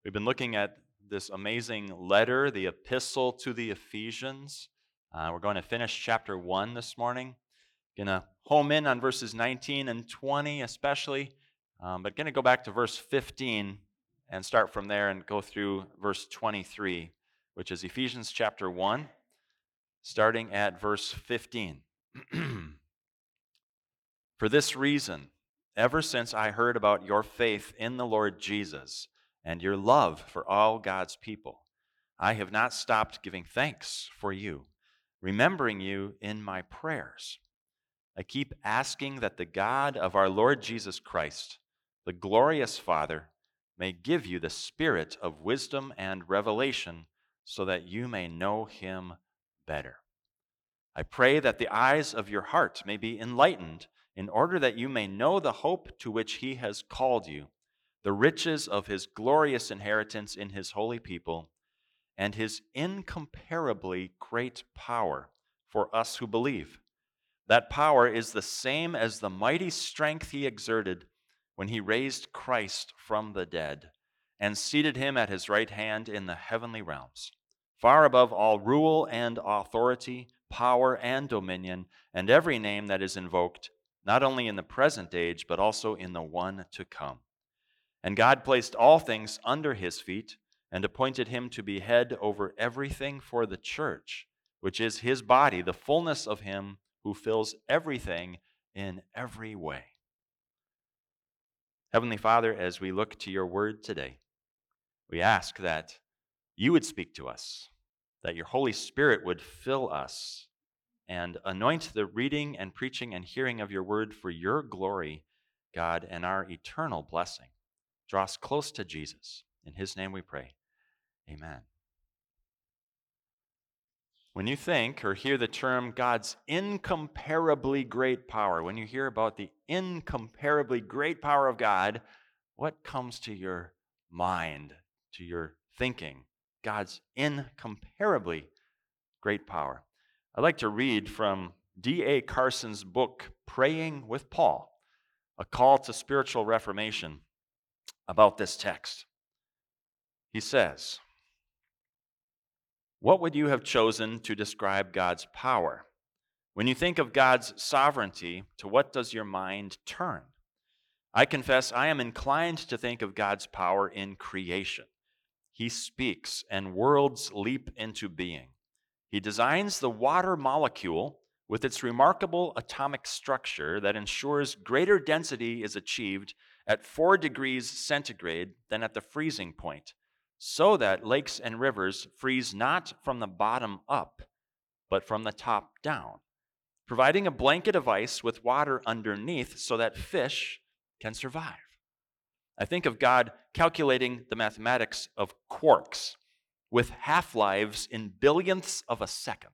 We've been looking at this amazing letter, the epistle to the Ephesians. We're going to finish chapter 1 this morning. Going to home in on verses 19 and 20 especially, but going to go back to verse 15 and start from there and go through verse 23, which is Ephesians chapter 1, starting at verse 15. For this reason, ever since I heard about your faith in the Lord Jesus and your love for all God's people, I have not stopped giving thanks for you, remembering you in my prayers. I keep asking that the God of our Lord Jesus Christ, the glorious Father, may give you the spirit of wisdom and revelation so that you may know him better. I pray that the eyes of your heart may be enlightened in order that you may know the hope to which he has called you, the riches of his glorious inheritance in his holy people, and his incomparably great power for us who believe. That power is the same as the mighty strength he exerted when he raised Christ from the dead and seated him at his right hand in the heavenly realms, far above all rule and authority, power and dominion, and every name that is invoked, not only in the present age, but also in the one to come. And God placed all things under his feet and appointed him to be head over everything for the church, which is his body, the fullness of him who fills everything in every way. Heavenly Father, as we look to your word today, we ask that you would speak to us, that your Holy Spirit would fill us and anoint the reading and preaching and hearing of your word for your glory, God, and our eternal blessing. Draw us close to Jesus. In his name we pray. Amen. When you think or hear the term God's incomparably great power, when you hear about the incomparably great power of God, what comes to your mind, to your thinking? God's incomparably great power. I'd like to read from D.A. Carson's book, Praying with Paul, a call to spiritual reformation, about this text. He says, what would you have chosen to describe God's power? When you think of God's sovereignty, to what does your mind turn? I confess I am inclined to think of God's power in creation. He speaks, and worlds leap into being. He designs the water molecule with its remarkable atomic structure that ensures greater density is achieved at 4 degrees centigrade than at the freezing point, so that lakes and rivers freeze not from the bottom up, but from the top down, providing a blanket of ice with water underneath so that fish can survive. I think of God calculating the mathematics of quarks with half-lives in billionths of a second.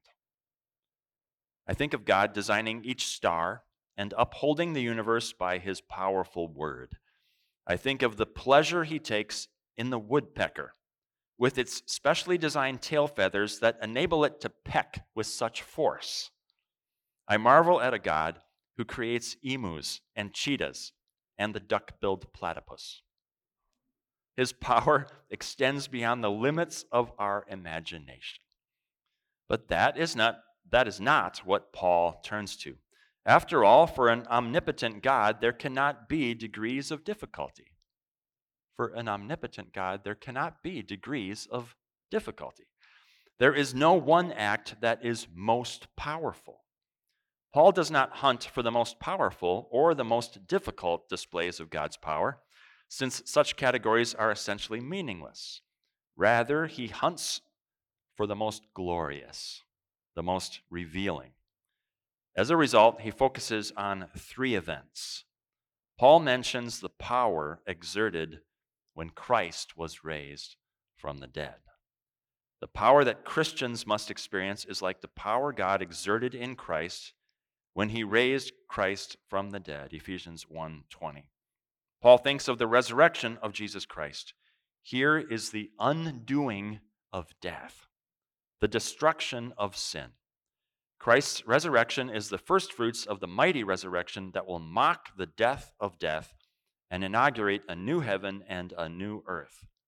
I think of God designing each star and upholding the universe by his powerful word. I think of the pleasure he takes in the woodpecker, with its specially designed tail feathers that enable it to peck with such force. I marvel at a God who creates emus and cheetahs and the duck-billed platypus. His power extends beyond the limits of our imagination. But that is not what Paul turns to. After all, for an omnipotent God, there cannot be degrees of difficulty. For an omnipotent God, there cannot be degrees of difficulty. There is no one act that is most powerful. Paul does not hunt for the most powerful or the most difficult displays of God's power, since such categories are essentially meaningless. Rather, he hunts for the most glorious, the most revealing. As a result, he focuses on 3 events. Paul mentions the power exerted when Christ was raised from the dead. The power that Christians must experience is like the power God exerted in Christ when he raised Christ from the dead, Ephesians 1:20. Paul thinks of the resurrection of Jesus Christ. Here is the undoing of death, the destruction of sin. Christ's resurrection is the first fruits of the mighty resurrection that will mock the death of death and inaugurate a new heaven and a new earth.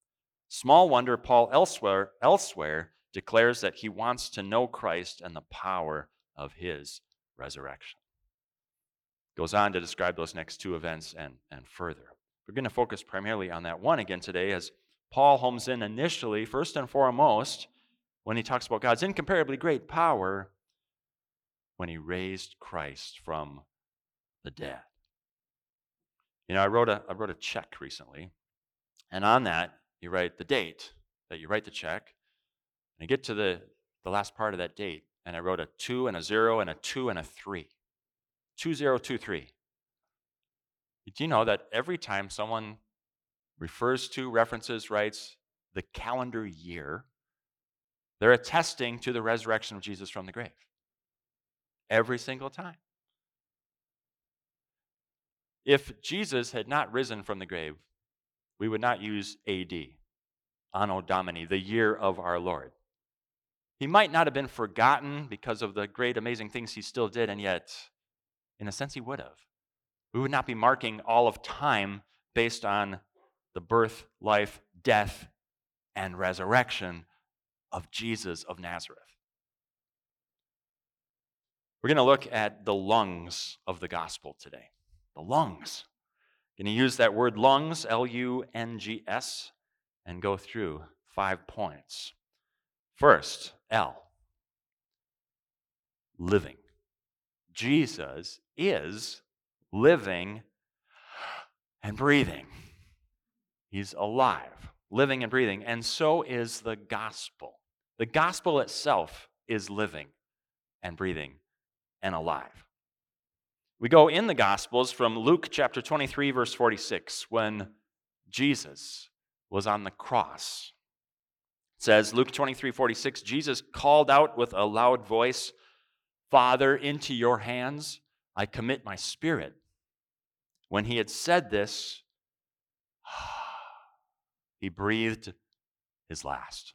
Small wonder Paul elsewhere declares that he wants to know Christ and the power of his resurrection. Goes on to describe those next two events and further. We're going to focus primarily on that one again today, as Paul homes in initially, first and foremost, when he talks about God's incomparably great power when he raised Christ from the dead. You know, I wrote a check recently, and on that you write the date that you write the check, and I get to the last part of that date, and I wrote a 2 and a 0 and a 2 and a 3. 2023. Do you know that every time someone refers to, references, writes the calendar year, they're attesting to the resurrection of Jesus from the grave? Every single time. If Jesus had not risen from the grave, we would not use AD, Anno Domini, the year of our Lord. He might not have been forgotten because of the great, amazing things he still did, and yet, in a sense, he would have. We would not be marking all of time based on the birth, life, death, and resurrection of Jesus of Nazareth. We're going to look at the lungs of the gospel today. The lungs. Going to use that word lungs, L-U-N-G-S, and go through 5 points. First, L, living. Jesus is living and breathing. He's alive, living and breathing, and so is the gospel. The gospel itself is living and breathing and alive. We go in the Gospels from Luke chapter 23, verse 46, when Jesus was on the cross. It says, Luke 23, 46, Jesus called out with a loud voice, "Father, into your hands I commit my spirit." When he had said this, he breathed his last.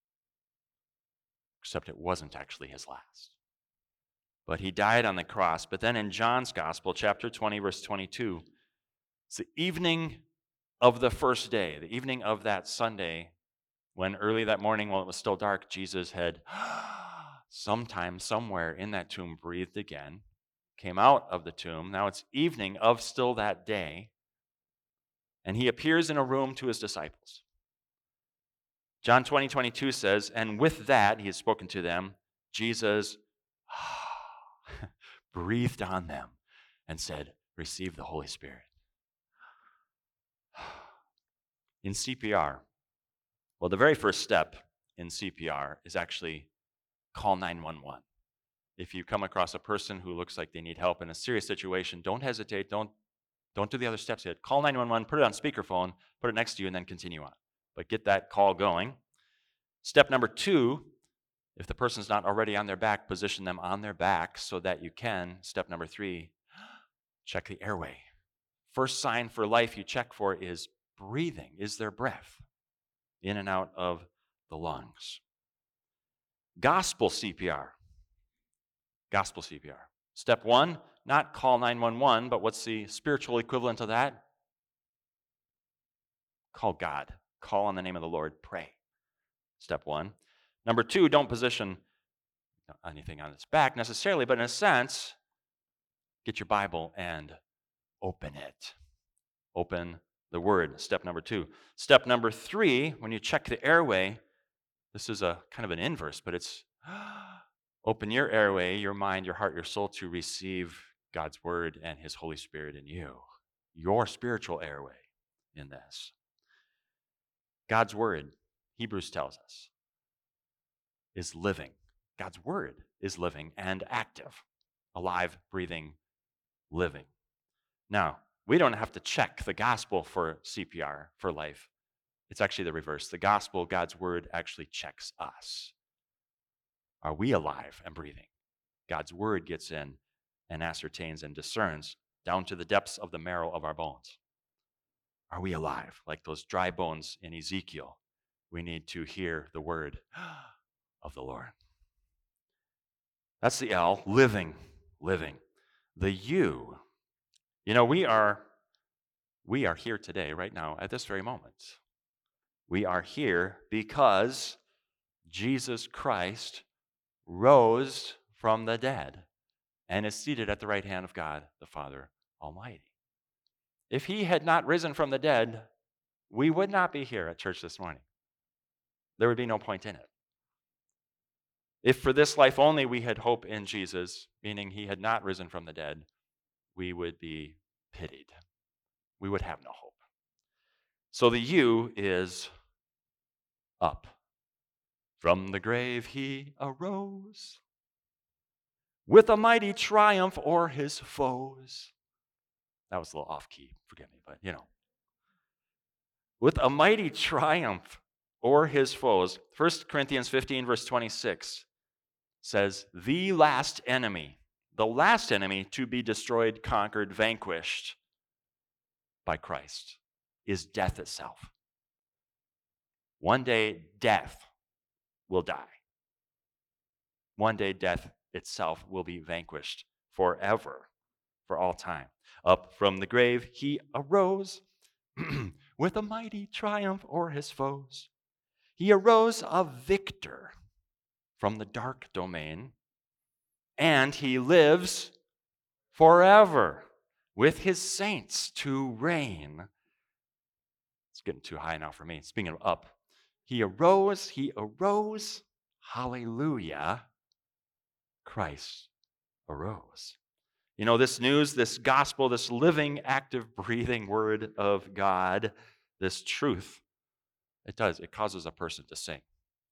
Except it wasn't actually his last. But he died on the cross. But then in John's Gospel, chapter 20, verse 22, it's the evening of the first day, the evening of that Sunday, when early that morning, while it was still dark, Jesus had sometime, somewhere in that tomb, breathed again, came out of the tomb. Now it's evening of still that day, and he appears in a room to his disciples. John 20, 22 says, and with that, he has spoken to them, Jesus breathed on them and said, receive the Holy Spirit. In CPR, well, the very first step in CPR is actually call 911. If you come across a person who looks like they need help in a serious situation, don't hesitate. Don't do the other steps yet. Call 911, put it on speakerphone, put it next to you, and then continue on. But get that call going. Step number 2, if the person's not already on their back, position them on their back so that you can. Step number 3, check the airway. First sign for life you check for is breathing. Is there breath in and out of the lungs? Gospel CPR. Gospel CPR. Step 1, not call 911, but what's the spiritual equivalent of that? Call God. Call on the name of the Lord. Pray. Step 1. Number 2, don't position anything on its back necessarily, but in a sense, get your Bible and open it. Open the Word. Step number 2. Step number 3, when you check the airway, this is a kind of an inverse, but it's open your airway, your mind, your heart, your soul to receive God's Word and His Holy Spirit in you. Your spiritual airway in this. God's Word, Hebrews tells us, is living. God's Word is living and active, alive, breathing, living. Now, we don't have to check the gospel for CPR, for life. It's actually the reverse. The gospel, God's Word, actually checks us. Are we alive and breathing? God's Word gets in and ascertains and discerns down to the depths of the marrow of our bones. Are we alive? Like those dry bones in Ezekiel, we need to hear the word of the Lord. That's the L, living. The U, you know, we are here today, right now, at this very moment. We are here because Jesus Christ rose from the dead and is seated at the right hand of God, the Father Almighty. If he had not risen from the dead, we would not be here at church this morning. There would be no point in it. If for this life only we had hope in Jesus, meaning he had not risen from the dead, we would be pitied. We would have no hope. So the U is up. From the grave he arose with a mighty triumph o'er his foes. That was a little off key, forgive me, but with a mighty triumph o'er his foes. 1 Corinthians 15, verse 26 says, the last enemy to be destroyed, conquered, vanquished by Christ is death itself. One day, death will die. One day, death itself will be vanquished forever, for all time. Up from the grave he arose with a mighty triumph o'er his foes. He arose a victor from the dark domain, and he lives forever with his saints to reign. It's getting too high now for me. Speaking of up, he arose, hallelujah, Christ arose. This news, this gospel, this living, active, breathing word of God, this truth, it causes a person to sing.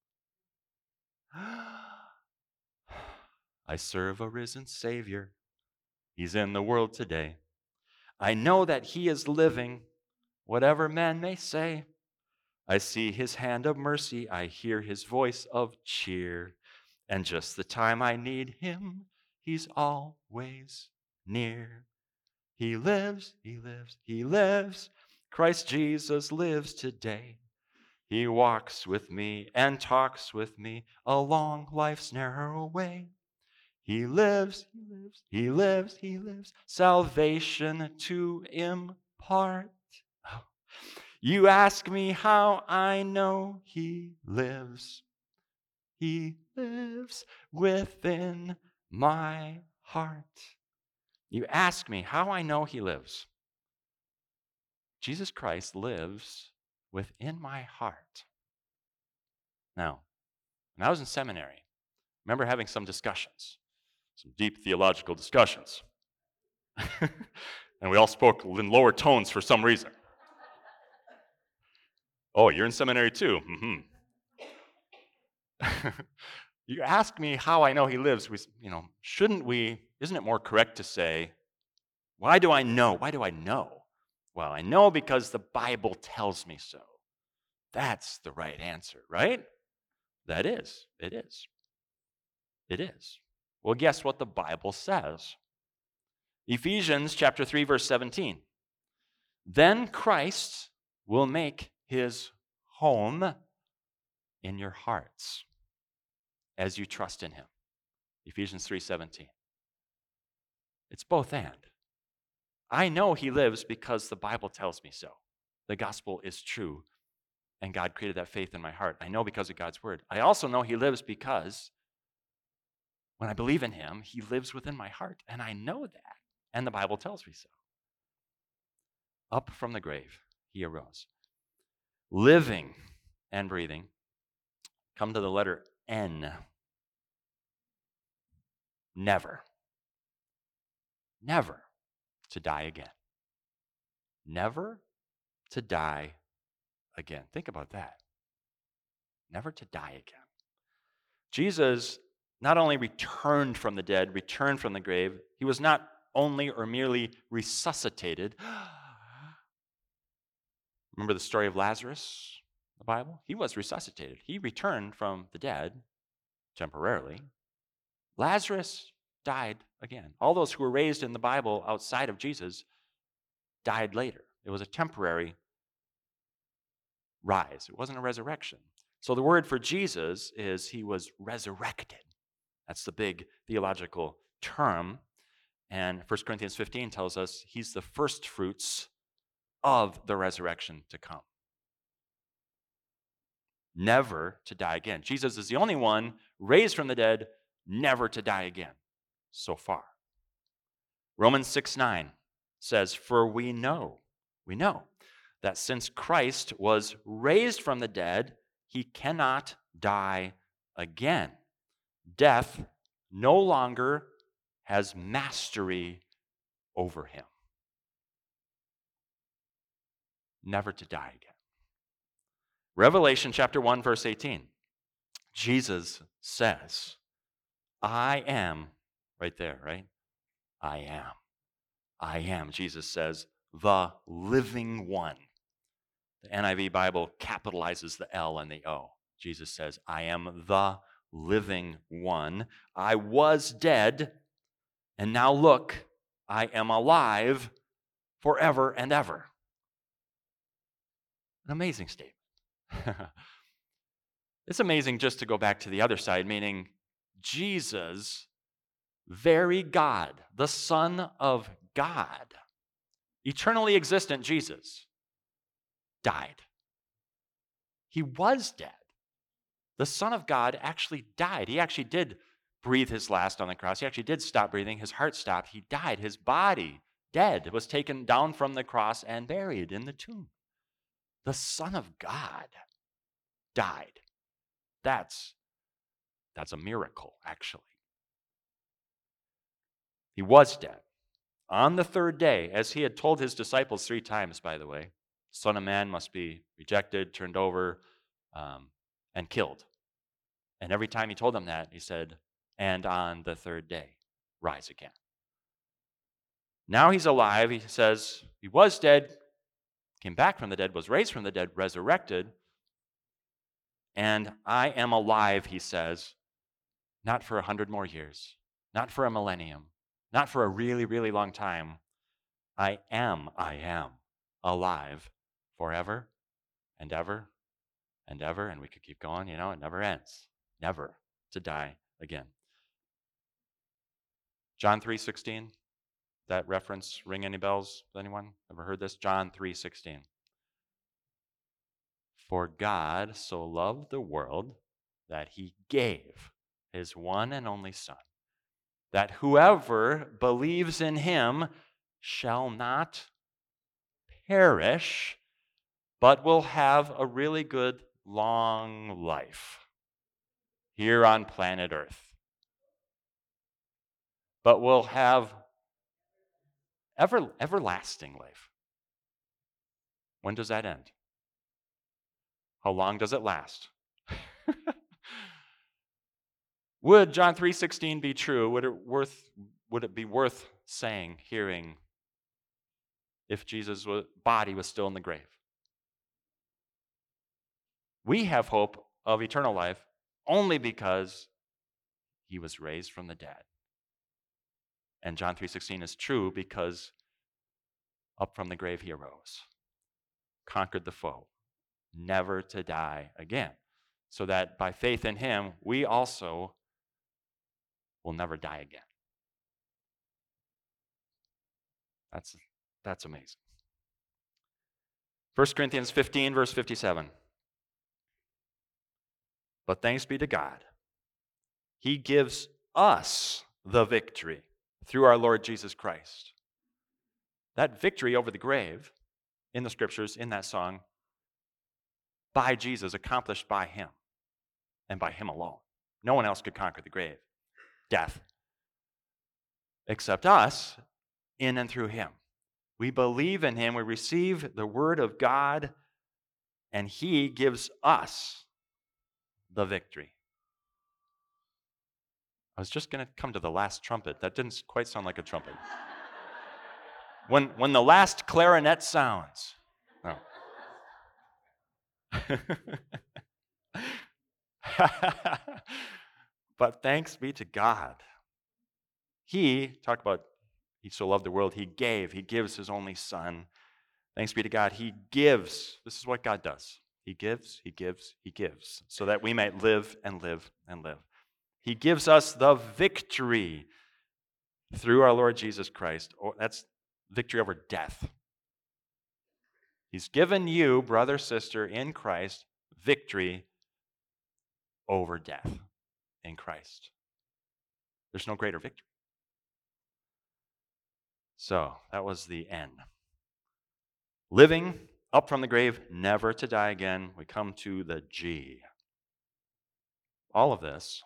I serve a risen Savior. He's in the world today. I know that he is living, whatever man may say. I see his hand of mercy. I hear his voice of cheer. And just the time I need him, he's always near. He lives, he lives, he lives. Christ Jesus lives today. He walks with me and talks with me along life's narrow way. He lives, he lives, he lives, he lives, salvation to impart. You ask me how I know he lives. He lives within my heart. You ask me how I know he lives. Jesus Christ lives within my heart. Now, when I was in seminary, I remember having some discussions, some deep theological discussions. And we all spoke in lower tones for some reason. Oh, you're in seminary too? Mm-hmm. You ask me how I know he lives. Isn't it more correct to say, why do I know? Why do I know? Well, I know because the Bible tells me so. That's the right answer, right? That is. It is. It is. Well, guess what the Bible says? Ephesians chapter 3, verse 17. Then Christ will make his home in your hearts as you trust in him. Ephesians 3:17. It's both and. I know he lives because the Bible tells me so. The gospel is true, and God created that faith in my heart. I know because of God's word. I also know he lives because when I believe in him, he lives within my heart, and I know that, and the Bible tells me so. Up from the grave, he arose. Living and breathing. Come to the letter N. Never to die again. Never to die again. Think about that. Never to die again. Jesus not only returned from the dead, returned from the grave, he was not only or merely resuscitated. Remember the story of Lazarus, the Bible? He was resuscitated. He returned from the dead temporarily. Lazarus died again. All those who were raised in the Bible outside of Jesus died later. It was a temporary rise. It wasn't a resurrection. So the word for Jesus is he was resurrected. That's the big theological term. And 1 Corinthians 15 tells us he's the first fruits of the resurrection to come. never to die again. Jesus is the only one raised from the dead, never to die again so far. Romans 6:9 says, "For we know that since Christ was raised from the dead, he cannot die again. Death no longer has mastery over him." Never to die again. Revelation chapter 1, verse 18. Jesus says, "I am," right there, right? I am, Jesus says, "the living one." The NIV Bible capitalizes the L and the O. Jesus says, "I am the living one. I was dead, and now look, I am alive forever and ever." An amazing statement. It's amazing just to go back to the other side, meaning Jesus, very God, the Son of God, eternally existent Jesus, died. He was dead. The Son of God actually died. He actually did breathe his last on the cross. He actually did stop breathing. His heart stopped. He died. His body, dead, was taken down from the cross and buried in the tomb. The Son of God died. That's a miracle, actually. He was dead. On the third day, as he had told his disciples 3 times, by the way, Son of Man must be rejected, turned over, and killed. And every time he told them that, he said, "And on the third day, rise again." Now he's alive. He says he was dead, came back from the dead, was raised from the dead, resurrected. And I am alive, he says, not for 100 more years, not for a millennium, not for a really, really long time. I am alive forever and ever and ever. And we could keep going, it never ends. Never to die again. John 3:16, that reference ring any bells? Anyone ever heard this? John 3:16. For God so loved the world that he gave his one and only Son, that whoever believes in him shall not perish, but will have a really good long life here on planet Earth. But will have everlasting life. When does that end? How long does it last? Would John 3:16 be true? Would it be worth saying, hearing, if Jesus' body was still in the grave? We have hope of eternal life only because he was raised from the dead. And John 3:16 is true because up from the grave he arose, conquered the foe, never to die again, so that by faith in him, we also will never die again. That's amazing. 1 Corinthians 15, verse 57. But thanks be to God, he gives us the victory through our Lord Jesus Christ. That victory over the grave in the scriptures, in that song, by Jesus, accomplished by him and by him alone. No one else could conquer the grave, death, except us, in and through him. We believe in him, we receive the word of God, and he gives us the victory. I was just going to come to the last trumpet. That didn't quite sound like a trumpet. When the last clarinet sounds. Oh. But thanks be to God. Talk about he so loved the world, he gives his only Son. Thanks be to God, he gives. This is what God does. He gives, so that we might live and live and live. He gives us the victory through our Lord Jesus Christ. That's victory over death. He's given you, brother, sister, in Christ, victory over death in Christ. There's no greater victory. So that was the N. Living up from the grave, never to die again. We come to the G. All of this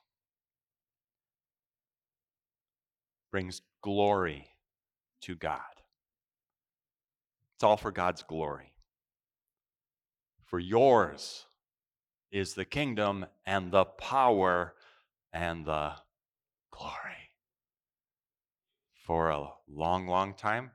brings glory to God. It's all for God's glory. For yours is the kingdom and the power and the glory. For a long, long time.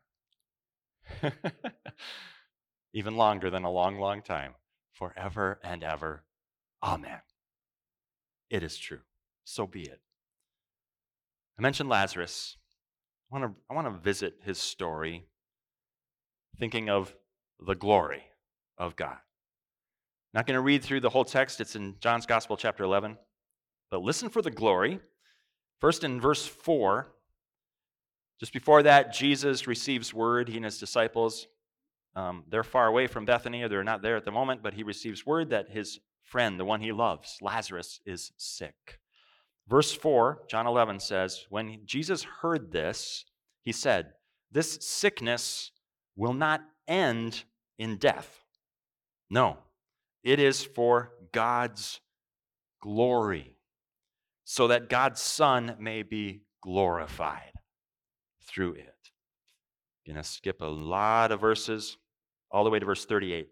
Even longer than a long, long time. Forever and ever. Amen. It is true. So be it. I mentioned Lazarus. I want to visit his story, thinking of the glory of God. Not going to read through the whole text. It's in John's Gospel, chapter 11. But listen for the glory. First in verse 4, just before that, Jesus receives word, he and his disciples. They're far away from Bethany, or they're not there at the moment, but he receives word that his friend, the one he loves, Lazarus, is sick. Verse 4, John 11 says, when Jesus heard this, he said, this sickness will not end in death. No, it is for God's glory, so that God's Son may be glorified through it. I'm going to skip a lot of verses, all the way to verse 38.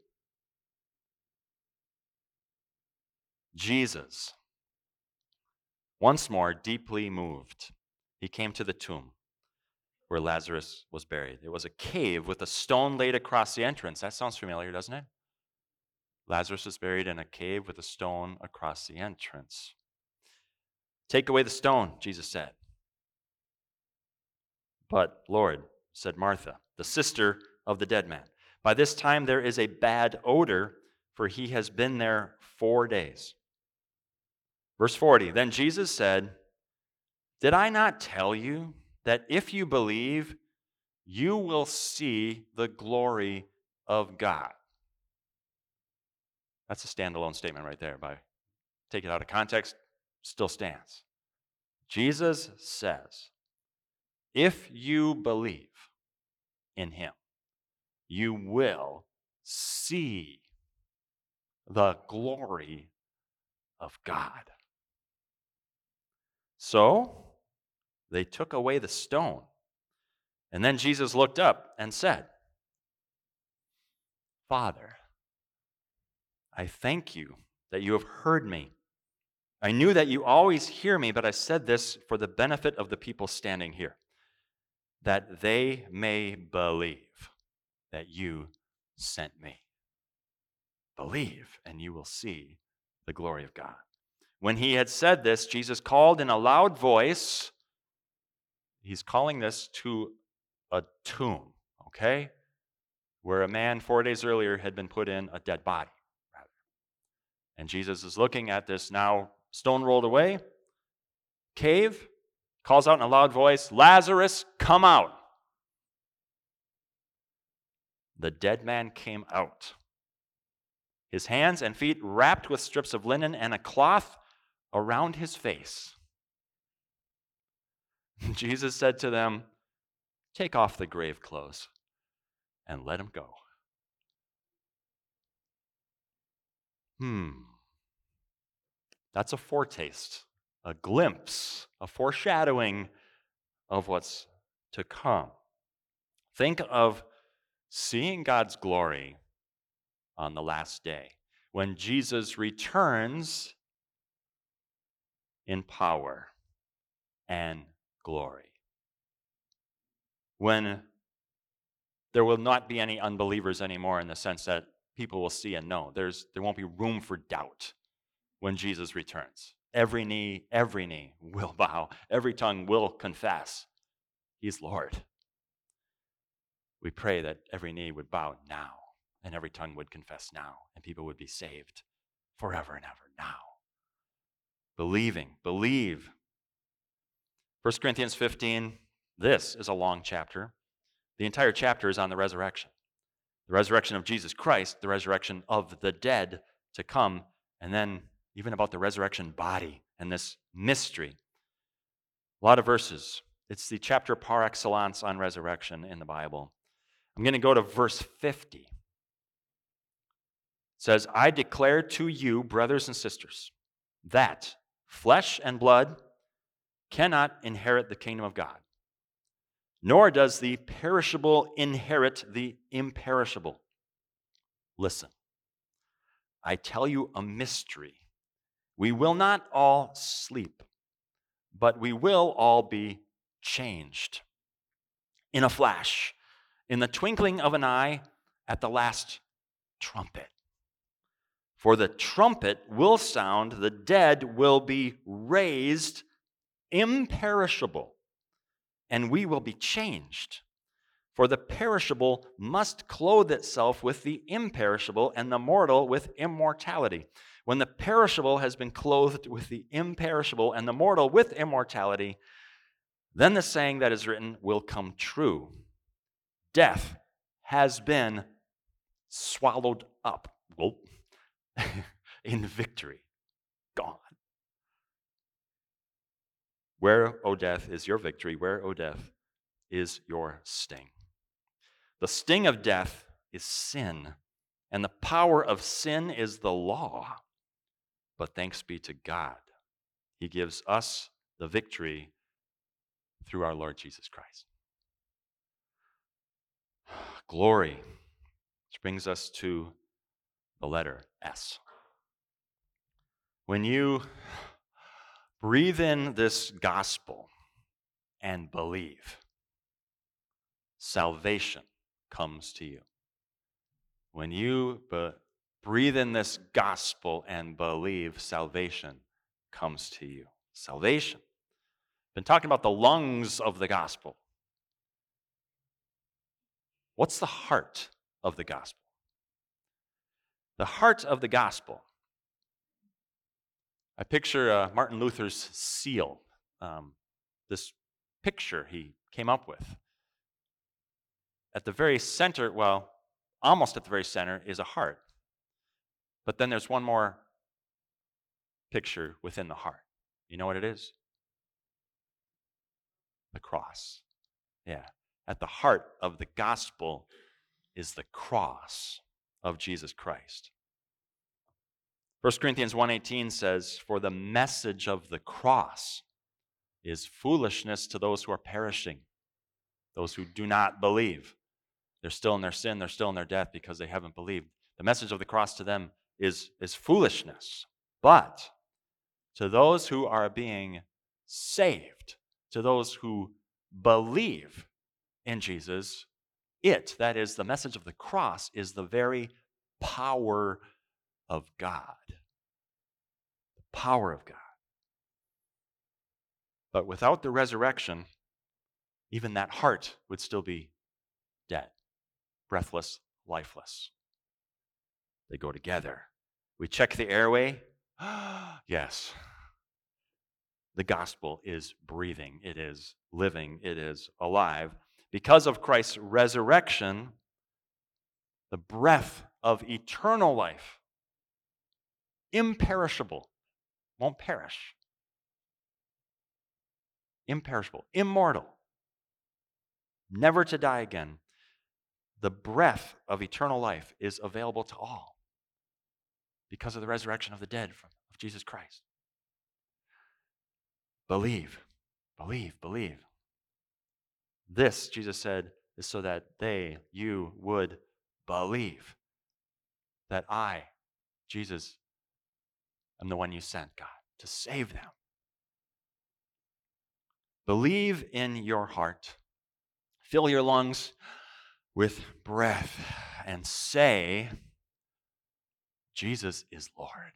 Jesus, once more deeply moved, he came to the tomb where Lazarus was buried. It was a cave with a stone laid across the entrance. That sounds familiar, doesn't it? Lazarus was buried in a cave with a stone across the entrance. Take away the stone, Jesus said. But, Lord, said Martha, the sister of the dead man, by this time there is a bad odor, for he has been there 4 days. Verse 40, then Jesus said, did I not tell you that if you believe, you will see the glory of God? That's a standalone statement right there. Take it out of context, still stands. Jesus says, if you believe in him, you will see the glory of God. So they took away the stone. And then Jesus looked up and said, Father, I thank you that you have heard me. I knew that you always hear me, but I said this for the benefit of the people standing here, that they may believe that you sent me. Believe, and you will see the glory of God. When he had said this, Jesus called in a loud voice. He's calling this to a tomb, okay? Where a man 4 days earlier had been put in a dead body. And Jesus is looking at this now stone rolled away cave, calls out in a loud voice, Lazarus, come out. The dead man came out, his hands and feet wrapped with strips of linen and a cloth around his face. Jesus said to them, take off the grave clothes and let him go. That's a foretaste, a glimpse, a foreshadowing of what's to come. Think of seeing God's glory on the last day when Jesus returns in power and glory. When there will not be any unbelievers anymore, in the sense that people will see and know. There won't be room for doubt when Jesus returns. Every knee will bow. Every tongue will confess he's Lord. We pray that every knee would bow now and every tongue would confess now and people would be saved forever and ever now. Believe. 1 Corinthians 15, this is a long chapter. The entire chapter is on the resurrection of Jesus Christ, the resurrection of the dead to come, and then even about the resurrection body and this mystery. A lot of verses. It's the chapter par excellence on resurrection in the Bible. I'm going to go to verse 50. It says, I declare to you, brothers and sisters, that flesh and blood cannot inherit the kingdom of God, nor does the perishable inherit the imperishable. Listen, I tell you a mystery. We will not all sleep, but we will all be changed in a flash, in the twinkling of an eye, at the last trumpet. For the trumpet will sound, the dead will be raised imperishable, and we will be changed. For the perishable must clothe itself with the imperishable, and the mortal with immortality. When the perishable has been clothed with the imperishable, and the mortal with immortality, then the saying that is written will come true. Death has been swallowed up in victory. Gone. Where, O death, is your victory? Where, O death, is your sting? The sting of death is sin, and the power of sin is the law. But thanks be to God, He gives us the victory through our Lord Jesus Christ. Glory, which brings us to the letter S. When you breathe in this gospel and believe, salvation comes to you. When you breathe in this gospel and believe, salvation comes to you. Salvation. Been talking about the lungs of the gospel. What's the heart of the gospel? The heart of the gospel. I picture Martin Luther's seal, this picture he came up with. At the very center, well, almost at the very center, is a heart. But then there's one more picture within the heart. You know what it is? The cross. Yeah. At the heart of the gospel is the cross of Jesus Christ. 1 Corinthians 1:18 says, for the message of the cross is foolishness to those who are perishing, those who do not believe. They're still in their sin, they're still in their death because they haven't believed. The message of the cross to them is foolishness. But to those who are being saved, to those who believe in Jesus, that is the message of the cross, is the very power of God. The power of God. But without the resurrection, even that heart would still be dead, breathless, lifeless. They go together. We check the airway. Yes. The gospel is breathing. It is living. It is alive. Because of Christ's resurrection, the breath of eternal life, imperishable, won't perish. Imperishable, immortal, never to die again. The breath of eternal life is available to all because of the resurrection of the dead of Jesus Christ. Believe, believe, believe. This, Jesus said, is so that you would believe that I, Jesus, am the one you sent, God, to save them. Believe in your heart. Fill your lungs with breath and say, Jesus is Lord.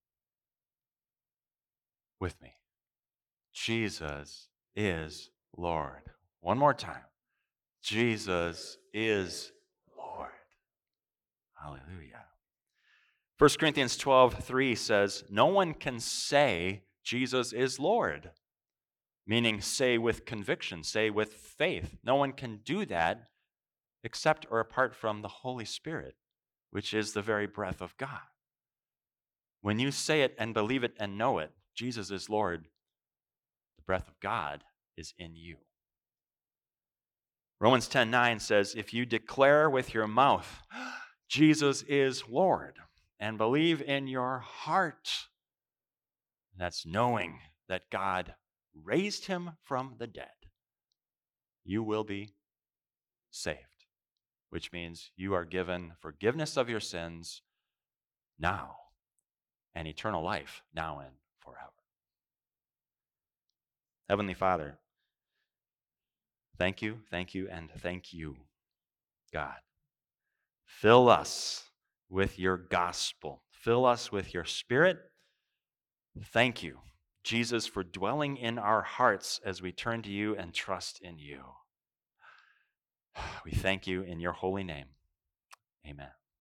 With me. Jesus is Lord. One more time. Jesus is Lord. Hallelujah. 1 Corinthians 12:3 says, no one can say Jesus is Lord, meaning say with conviction, say with faith. No one can do that except or apart from the Holy Spirit, which is the very breath of God. When you say it and believe it and know it, Jesus is Lord, the breath of God is in you. Romans 10:9 says, if you declare with your mouth, Jesus is Lord, and believe in your heart, that's knowing that God raised him from the dead, you will be saved, which means you are given forgiveness of your sins now and eternal life now and forever. Heavenly Father, thank you, and thank you, God. Fill us with your gospel. Fill us with your Spirit. Thank you, Jesus, for dwelling in our hearts as we turn to you and trust in you. We thank you in your holy name. Amen.